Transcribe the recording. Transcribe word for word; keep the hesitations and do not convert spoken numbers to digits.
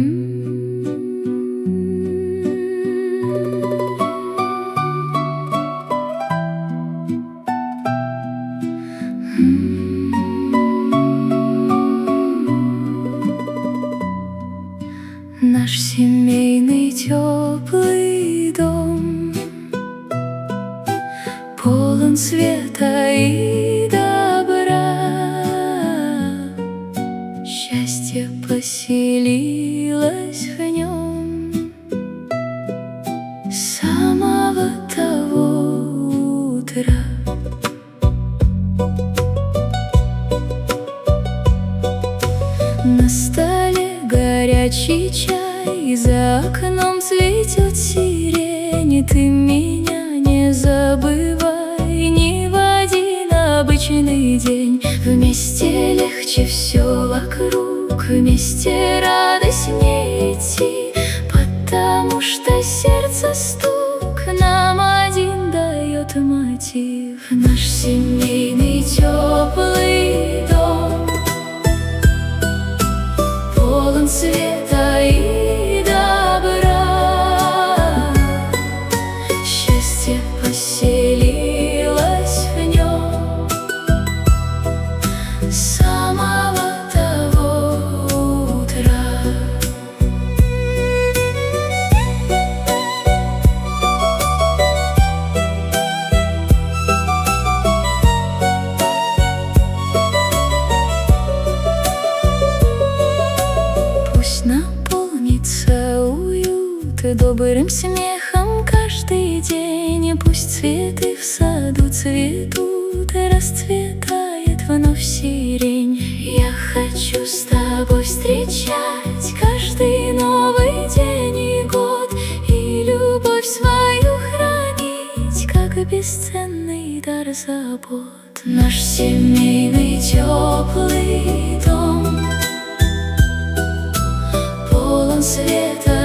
Наш семейный теплый дом полон света и добра. Счастье поселилось в нем с самого того утра. На столе горячий чай, за окном цветет сирень. Ты меня не забывай ни в один обычный день. Вместе легче все вокруг, вместе радостнее идти, потому что сердце стук нам один дает мотив. Наш семейный теплый дом полон света и добра. Счастье поселилось в нем с самого того утра. Пусть наполнится уют добрым смехом каждый день. Пусть цветы в саду цветут, и расцветает вновь сирень. Я хочу с тобой встречать каждый новый день и год, и любовь свою хранить, как бесценный дар забот. Наш семейный теплый дом полон света